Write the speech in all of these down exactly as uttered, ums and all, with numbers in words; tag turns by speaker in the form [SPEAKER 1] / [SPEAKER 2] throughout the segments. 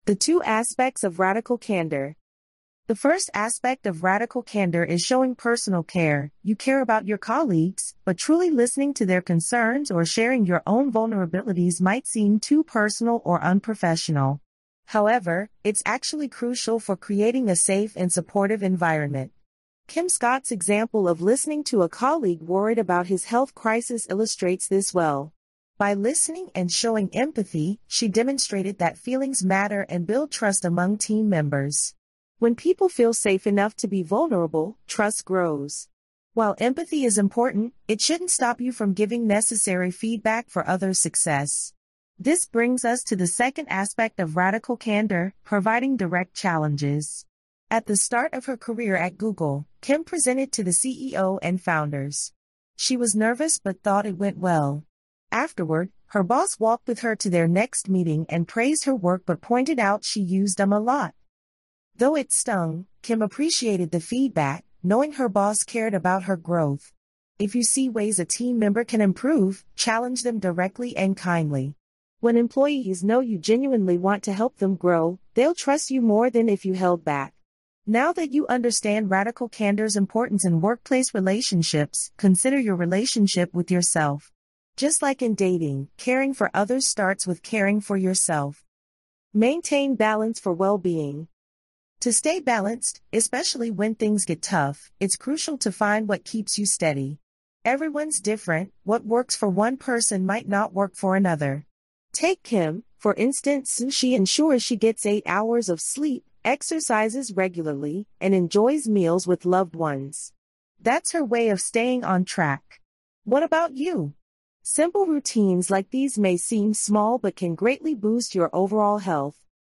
[SPEAKER 1] The two aspects of radical candor. The first aspect of radical candor is showing personal care. You care about your colleagues, but truly listening to their concerns or sharing your own vulnerabilities might seem too personal or unprofessional. However, it's actually crucial for creating a safe and supportive environment. Kim Scott's example of listening to a colleague worried about his health crisis illustrates this well. By listening and showing empathy, she demonstrated that feelings matter and build trust among team members. When people feel safe enough to be vulnerable, trust grows. While empathy is important, it shouldn't stop you from giving necessary feedback for others' success. This brings us to the second aspect of radical candor, providing direct challenges. At the start of her career at Google, Kim presented to the C E O and founders. She was nervous but thought it went well. Afterward, her boss walked with her to their next meeting and praised her work but pointed out she used them a lot. Though it stung, Kim appreciated the feedback, knowing her boss cared about her growth. If you see ways a team member can improve, challenge them directly and kindly. When employees know you genuinely want to help them grow, they'll trust you more than if you held back. Now that you understand radical candor's importance in workplace relationships, consider your relationship with yourself. Just like in dating, caring for others starts with caring for yourself. Maintain balance for well-being. To stay balanced, especially when things get tough, it's crucial to find what keeps you steady. Everyone's different. What works for one person might not work for another. Take Kim, for instance. She ensures she gets eight hours of sleep, exercises regularly, and enjoys meals with loved ones. That's her way of staying on track. What about you? Simple routines like these may seem small but can greatly boost your overall health.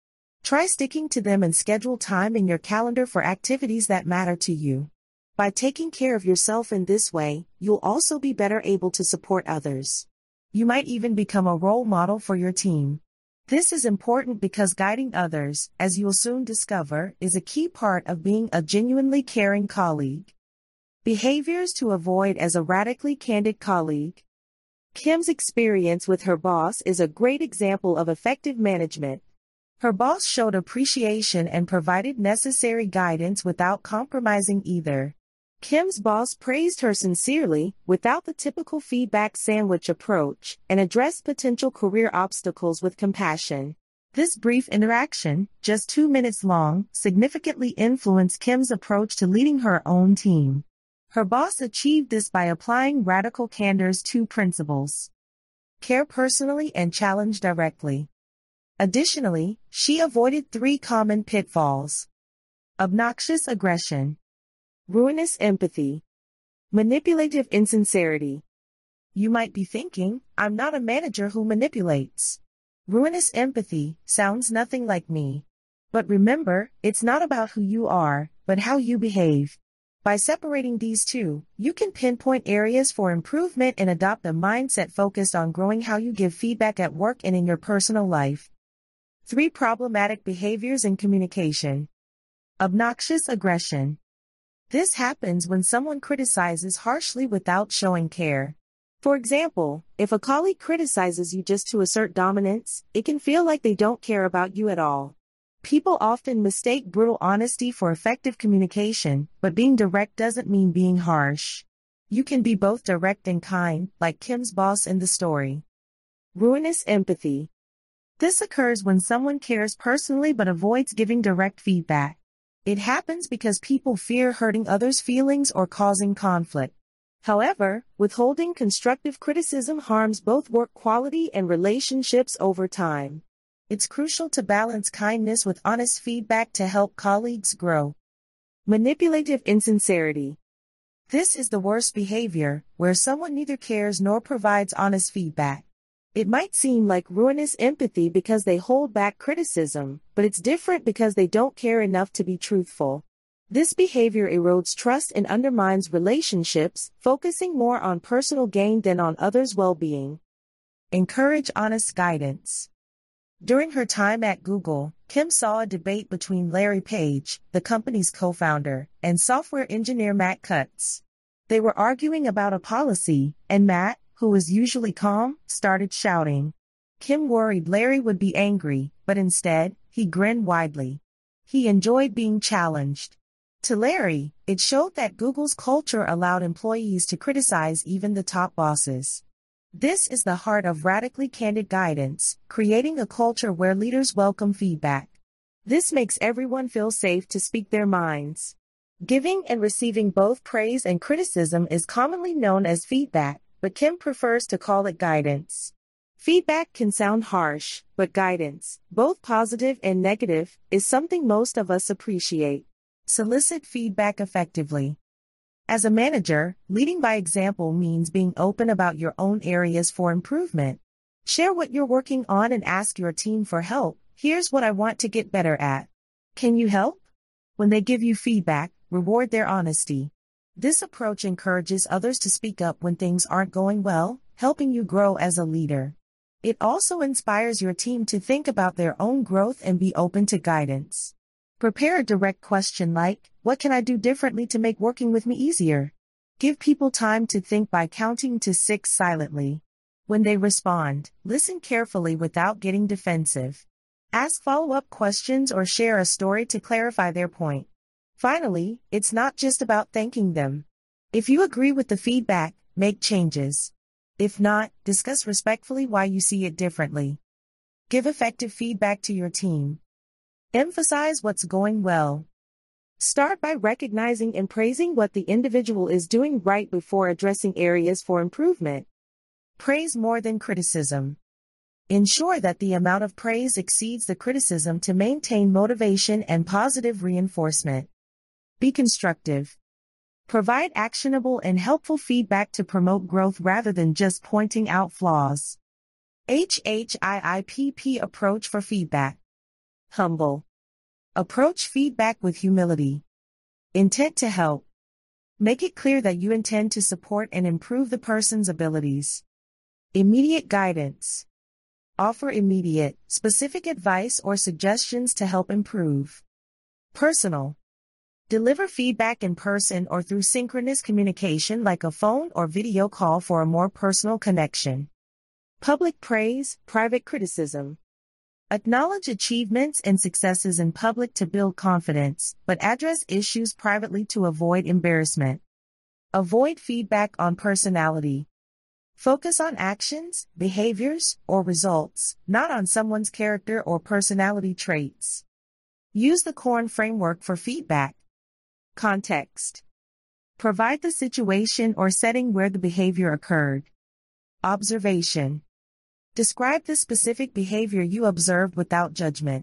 [SPEAKER 1] Try sticking to them and schedule time in your calendar for activities that matter to you. By taking care of yourself in this way, you'll also be better able to support others. You might even become a role model for your team. This is important because guiding others, as you'll soon discover, is a key part of being a genuinely caring colleague. Behaviors to avoid as a radically candid colleague. Kim's experience with her boss is a great example of effective management. Her boss showed appreciation and provided necessary guidance without compromising either. Kim's boss praised her sincerely, without the typical feedback sandwich approach, and addressed potential career obstacles with compassion. This brief interaction, just two minutes long, significantly influenced Kim's approach to leading her own team. Her boss achieved this by applying radical candor's two principles. Care personally and challenge directly. Additionally, she avoided three common pitfalls. Obnoxious aggression. Ruinous empathy. Manipulative insincerity. You might be thinking, I'm not a manager who manipulates. Ruinous empathy sounds nothing like me. But remember, it's not about who you are, but how you behave. By separating these two, you can pinpoint areas for improvement and adopt a mindset focused on growing how you give feedback at work and in your personal life. Three problematic behaviors in communication. Obnoxious aggression. This happens when someone criticizes harshly without showing care. For example, if a colleague criticizes you just to assert dominance, it can feel like they don't care about you at all. People often mistake brutal honesty for effective communication, but being direct doesn't mean being harsh. You can be both direct and kind, like Kim's boss in the story. Ruinous empathy. This occurs when someone cares personally but avoids giving direct feedback. It happens because people fear hurting others' feelings or causing conflict. However, withholding constructive criticism harms both work quality and relationships over time. It's crucial to balance kindness with honest feedback to help colleagues grow. Manipulative insincerity. This is the worst behavior, where someone neither cares nor provides honest feedback. It might seem like ruinous empathy because they hold back criticism, but it's different because they don't care enough to be truthful. This behavior erodes trust and undermines relationships, focusing more on personal gain than on others' well-being. Encourage honest guidance. During her time at Google, Kim saw a debate between Larry Page, the company's co-founder, and software engineer Matt Cutts. They were arguing about a policy, and Matt, who was usually calm, started shouting. Kim worried Larry would be angry, but instead, He grinned widely. He enjoyed being challenged. To Larry, it showed that Google's culture allowed employees to criticize even the top bosses. This is the heart of radically candid guidance, creating a culture where leaders welcome feedback. This makes everyone feel safe to speak their minds. Giving and receiving both praise and criticism is commonly known as feedback, but Kim prefers to call it guidance. Feedback can sound harsh, but guidance, both positive and negative, is something most of us appreciate. Solicit feedback effectively. As a manager, leading by example means being open about your own areas for improvement. Share what you're working on and ask your team for help. Here's what I want to get better at. Can you help? When they give you feedback, reward their honesty. This approach encourages others to speak up when things aren't going well, helping you grow as a leader. It also inspires your team to think about their own growth and be open to guidance. Prepare a direct question like, what can I do differently to make working with me easier? Give people time to think by counting to six silently. When they respond, listen carefully without getting defensive. Ask follow-up questions or share a story to clarify their point. Finally, it's not just about thanking them. If you agree with the feedback, make changes. If not, discuss respectfully why you see it differently. Give effective feedback to your team. Emphasize what's going well. Start by recognizing and praising what the individual is doing right before addressing areas for improvement. Praise more than criticism. Ensure that the amount of praise exceeds the criticism to maintain motivation and positive reinforcement. Be constructive. Provide actionable and helpful feedback to promote growth rather than just pointing out flaws. H H I I P P Approach for feedback. Humble. Approach feedback with humility. Intent to help. Make it clear that you intend to support and improve the person's abilities. Immediate guidance. Offer immediate, specific advice or suggestions to help improve. Personal. Deliver feedback in person or through synchronous communication like a phone or video call for a more personal connection. Public praise, private criticism. Acknowledge achievements and successes in public to build confidence, but address issues privately to avoid embarrassment. Avoid feedback on personality. Focus on actions, behaviors, or results, not on someone's character or personality traits. Use the CORN framework for feedback. Context. Provide the situation or setting where the behavior occurred. Observation. Describe the specific behavior you observed without judgment.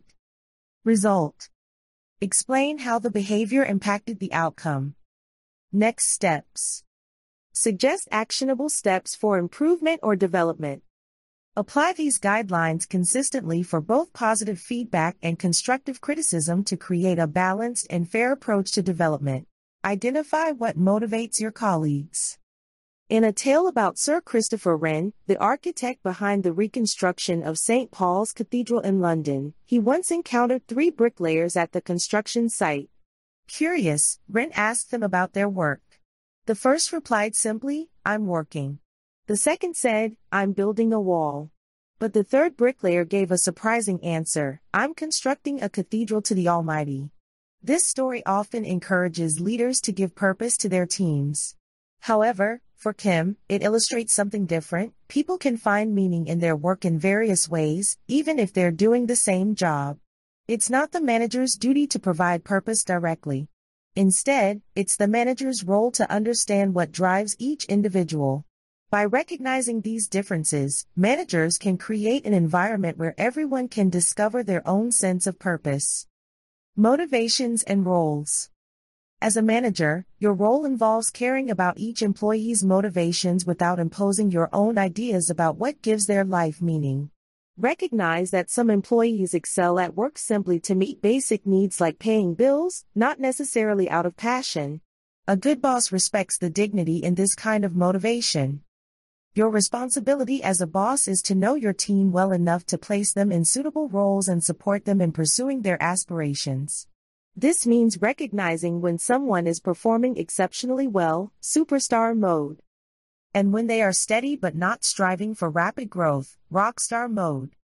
[SPEAKER 1] Result. Explain how the behavior impacted the outcome. Next steps. Suggest actionable steps for improvement or development. Apply these guidelines consistently for both positive feedback and constructive criticism to create a balanced and fair approach to development. Identify what motivates your colleagues. In a tale about Sir Christopher Wren, the architect behind the reconstruction of Saint Paul's Cathedral in London, he once encountered three bricklayers at the construction site. Curious, Wren asked them about their work. The first replied simply, "I'm working." The second said, "I'm building a wall." But the third bricklayer gave a surprising answer, "I'm constructing a cathedral to the Almighty." This story often encourages leaders to give purpose to their teams. However, for Kim, it illustrates something different. People can find meaning in their work in various ways, even if they're doing the same job. It's not the manager's duty to provide purpose directly. Instead, it's the manager's role to understand what drives each individual. By recognizing these differences, managers can create an environment where everyone can discover their own sense of purpose. Motivations and roles. As a manager, your role involves caring about each employee's motivations without imposing your own ideas about what gives their life meaning. Recognize that some employees excel at work simply to meet basic needs like paying bills, not necessarily out of passion. A good boss respects the dignity in this kind of motivation. Your responsibility as a boss is to know your team well enough to place them in suitable roles and support them in pursuing their aspirations. This means recognizing when someone is performing exceptionally well, superstar mode, and when they are steady but not striving for rapid growth, rockstar mode.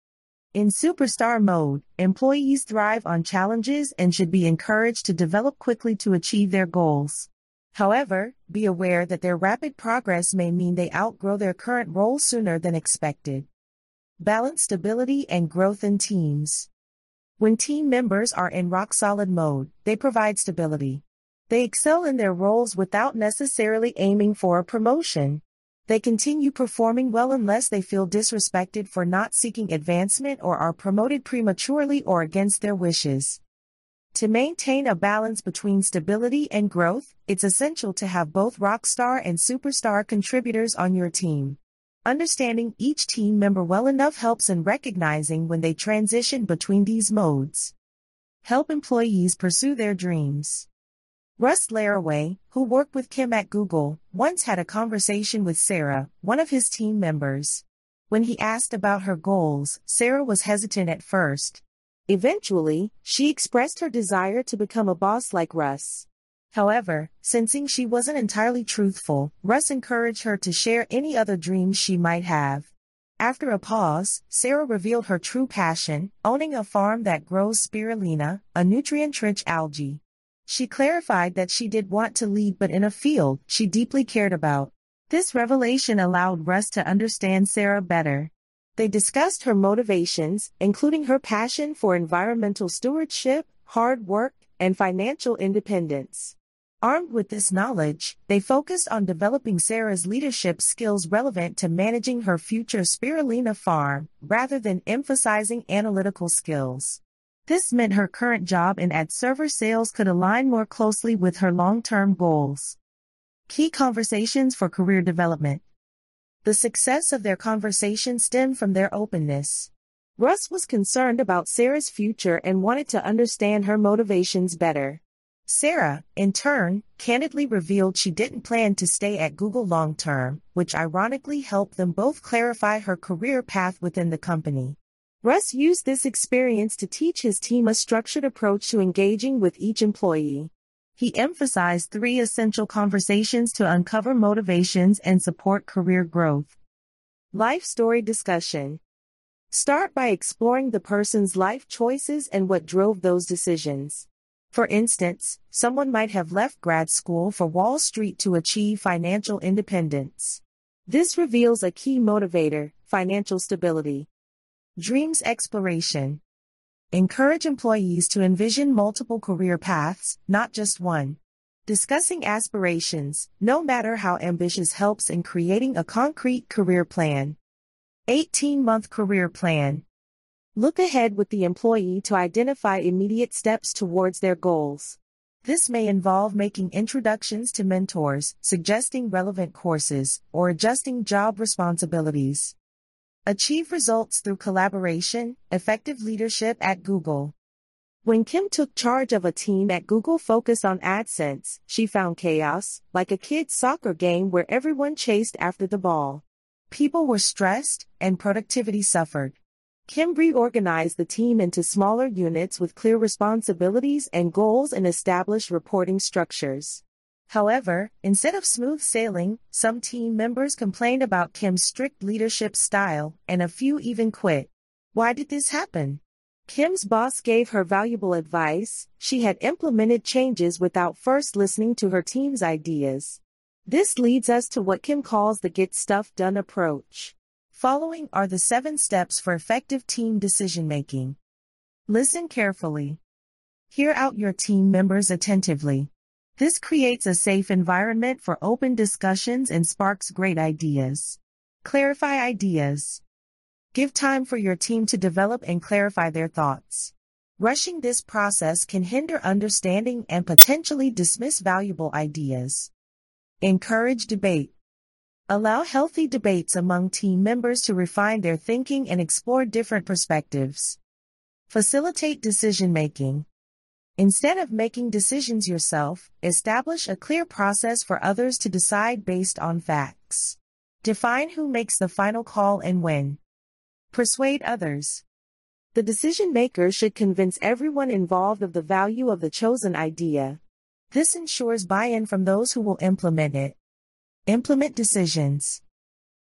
[SPEAKER 1] In superstar mode, employees thrive on challenges and should be encouraged to develop quickly to achieve their goals. However, be aware that their rapid progress may mean they outgrow their current role sooner than expected. Balance stability and growth in teams. When team members are in rock-solid mode, they provide stability. They excel in their roles without necessarily aiming for a promotion. They continue performing well unless they feel disrespected for not seeking advancement or are promoted prematurely or against their wishes. To maintain a balance between stability and growth, it's essential to have both rockstar and superstar contributors on your team. Understanding each team member well enough helps in recognizing when they transition between these modes. Help employees pursue their dreams. Russ Laraway, who worked with Kim at Google, once had a conversation with Sarah, one of his team members. When he asked about her goals, Sarah was hesitant at first. Eventually, she expressed her desire to become a boss like Russ. However, sensing she wasn't entirely truthful, Russ encouraged her to share any other dreams she might have. After a pause, Sarah revealed her true passion, owning a farm that grows spirulina, a nutrient-rich algae. She clarified that she did want to lead but in a field she deeply cared about. This revelation allowed Russ to understand Sarah better. They discussed her motivations, including her passion for environmental stewardship, hard work, and financial independence. Armed with this knowledge, they focused on developing Sarah's leadership skills relevant to managing her future spirulina farm, rather than emphasizing analytical skills. This meant her current job in ad server sales could align more closely with her long-term goals. Key conversations for career development. The success of their conversation stemmed from their openness. Russ was concerned about Sarah's future and wanted to understand her motivations better. Sarah, in turn, candidly revealed she didn't plan to stay at Google long-term, which ironically helped them both clarify her career path within the company. Russ used this experience to teach his team a structured approach to engaging with each employee. He emphasized three essential conversations to uncover motivations and support career growth. Life story discussion. Start by exploring the person's life choices and what drove those decisions. For instance, someone might have left grad school for Wall Street to achieve financial independence. This reveals a key motivator, financial stability. Dreams exploration. Encourage employees to envision multiple career paths, not just one. Discussing aspirations, no matter how ambitious, helps in creating a concrete career plan. eighteen-month career plan. Look ahead with the employee to identify immediate steps towards their goals. This may involve making introductions to mentors, suggesting relevant courses, or adjusting job responsibilities. Achieve results through collaboration, effective leadership at Google. When Kim took charge of a team at Google focused on AdSense, she found chaos, like a kid's soccer game where everyone chased after the ball. People were stressed, and productivity suffered. Kim reorganized the team into smaller units with clear responsibilities and goals and established reporting structures. However, instead of smooth sailing, some team members complained about Kim's strict leadership style, and a few even quit. Why did this happen? Kim's boss gave her valuable advice. She had implemented changes without first listening to her team's ideas. This leads us to what Kim calls the get stuff done approach. Following are the seven steps for effective team decision-making. Listen carefully. Hear out your team members attentively. This creates a safe environment for open discussions and sparks great ideas. Clarify ideas. Give time for your team to develop and clarify their thoughts. Rushing this process can hinder understanding and potentially dismiss valuable ideas. Encourage debate. Allow healthy debates among team members to refine their thinking and explore different perspectives. Facilitate decision-making. Instead of making decisions yourself, establish a clear process for others to decide based on facts. Define who makes the final call and when. Persuade others. The decision maker should convince everyone involved of the value of the chosen idea. This ensures buy-in from those who will implement it. Implement decisions.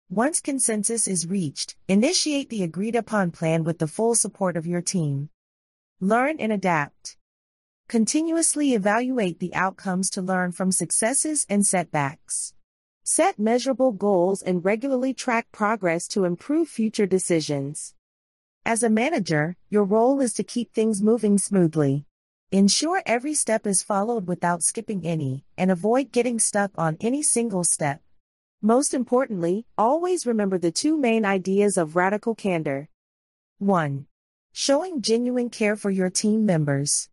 [SPEAKER 1] Once consensus is reached, initiate the agreed-upon plan with the full support of your team. Learn and adapt. Continuously evaluate the outcomes to learn from successes and setbacks. Set measurable goals and regularly track progress to improve future decisions. As a manager, your role is to keep things moving smoothly. Ensure every step is followed without skipping any, and avoid getting stuck on any single step. Most importantly, always remember the two main ideas of radical candor. one. Showing genuine care for your team members.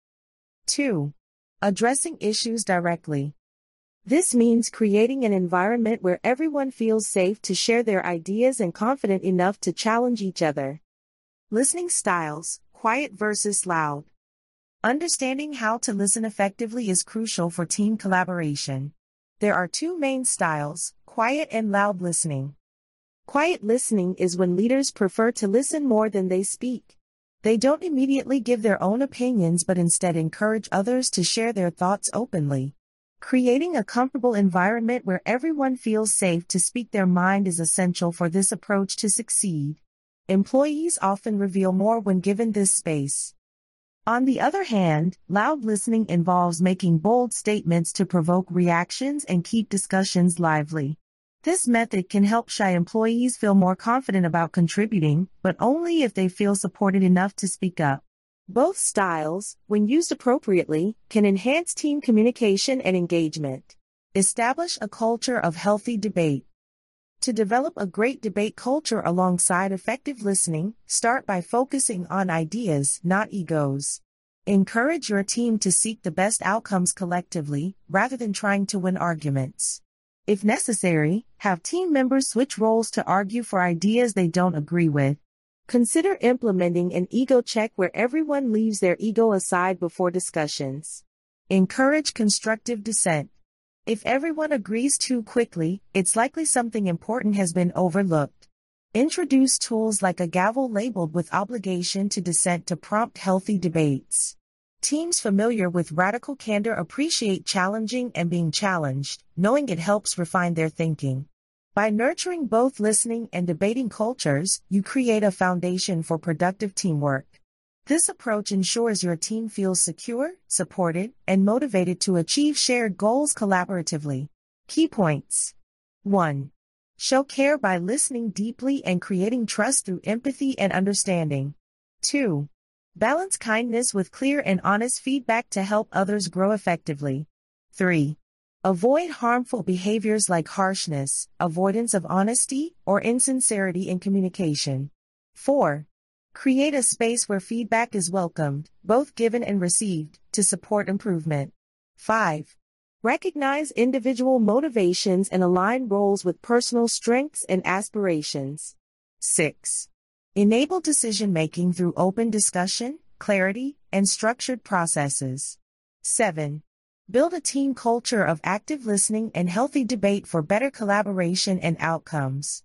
[SPEAKER 1] two. Addressing issues directly. This means creating an environment where everyone feels safe to share their ideas and confident enough to challenge each other. Listening styles, quiet versus loud. Understanding how to listen effectively is crucial for team collaboration. There are two main styles, quiet and loud listening. Quiet listening is when leaders prefer to listen more than they speak. They don't immediately give their own opinions but instead encourage others to share their thoughts openly. Creating a comfortable environment where everyone feels safe to speak their mind is essential for this approach to succeed. Employees often reveal more when given this space. On the other hand, loud listening involves making bold statements to provoke reactions and keep discussions lively. This method can help shy employees feel more confident about contributing, but only if they feel supported enough to speak up. Both styles, when used appropriately, can enhance team communication and engagement. Establish a culture of healthy debate. To develop a great debate culture alongside effective listening, start by focusing on ideas, not egos. Encourage your team to seek the best outcomes collectively, rather than trying to win arguments. If necessary, have team members switch roles to argue for ideas they don't agree with. Consider implementing an ego check where everyone leaves their ego aside before discussions. Encourage constructive dissent. If everyone agrees too quickly, it's likely something important has been overlooked. Introduce tools like a gavel labeled with obligation to dissent to prompt healthy debates. Teams familiar with radical candor appreciate challenging and being challenged, knowing it helps refine their thinking. By nurturing both listening and debating cultures, you create a foundation for productive teamwork. This approach ensures your team feels secure, supported, and motivated to achieve shared goals collaboratively. Key points. one. Show care by listening deeply and creating trust through empathy and understanding. two. Balance kindness with clear and honest feedback to help others grow effectively. three. Avoid harmful behaviors like harshness, avoidance of honesty, or insincerity in communication. four. Create a space where feedback is welcomed, both given and received, to support improvement. five. Recognize individual motivations and align roles with personal strengths and aspirations. six. Enable decision-making through open discussion, clarity, and structured processes. seven. Build a team culture of active listening and healthy debate for better collaboration and outcomes.